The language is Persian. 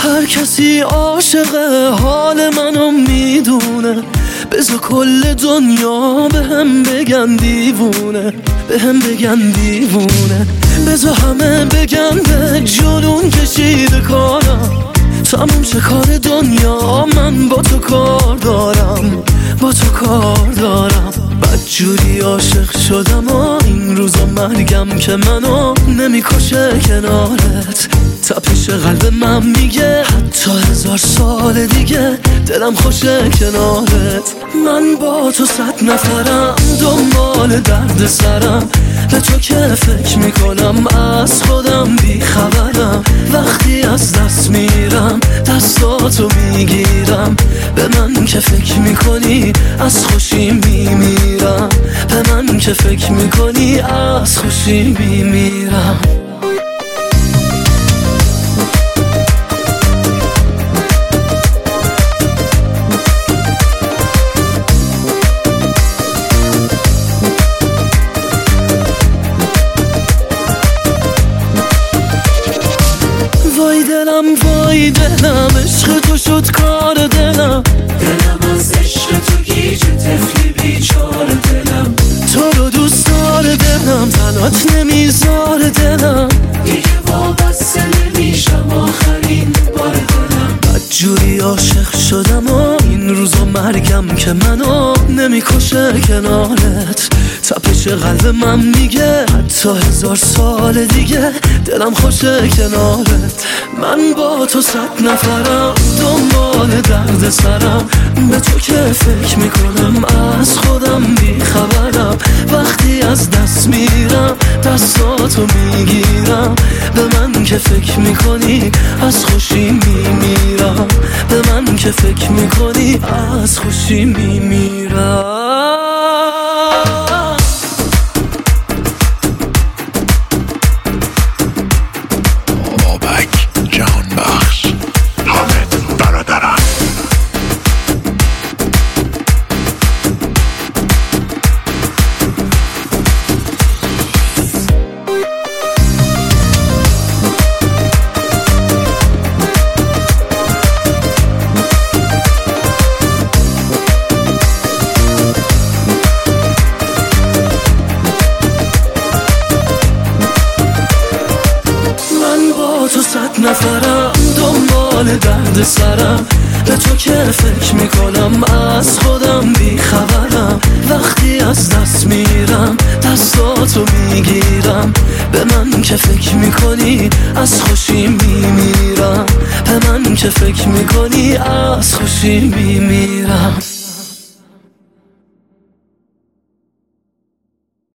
هر کسی عاشق حال منو میدونه، بذار کل دنیا بهم بگن دیوونه، بهم بگن دیوونه. بذار همه بگن به جنون کشیده کارم، تموم شه کار دنیا، من با تو کار دارم، با تو کار دارم. بدجوری عاشق شدم و این روزا مرگم که منو نمیکشه کنارت. تپش قلب من میگه حتی 1000 سال دیگه دلم خوشه کنارت. من با تو 100 نفرم دنبال درد سرم، به تو که فکر میکنم از خودم بیخبرم. وقتی از دست میرم دستاتو میگیرم، به من که فکر میکنی از خوشی میمیرم، به من که فکر میکنی از خوشی میمیرم. وای دلم وای دلم، عشق تو شد کار دلم. دلم از عشق تو گیج طفلی بیچار دلم. تو رو دوست داره دلم، تنات نمیذار دلم. دیگه وابسته نمیشم آخرین بار دلم. بدجوری عاشق شدم و این روزا مرگم که منو نمیکشه کنارت. تپش قلب من میگه حتی 1000 سال دیگه دلم خوشه کنارت. من با تو 100 نفرم دنبال درد سرم، به تو که فکر میکنم از خودم بیخبرم. وقتی از دست میرم دستاتو میگیرم، به من که فکر میکنی از خوشی میمیرم، به من که فکر میکنی از خوشی میمیرم. تو 100 نفرم دنبال درد سرم، به تو که فکر میکنم از خودم بیخبرم. وقتی از دست میرم دستاتو میگیرم، به من که فکر میکنی از خوشی میمیرم، به من که فکر میکنی از خوشی میمیرم.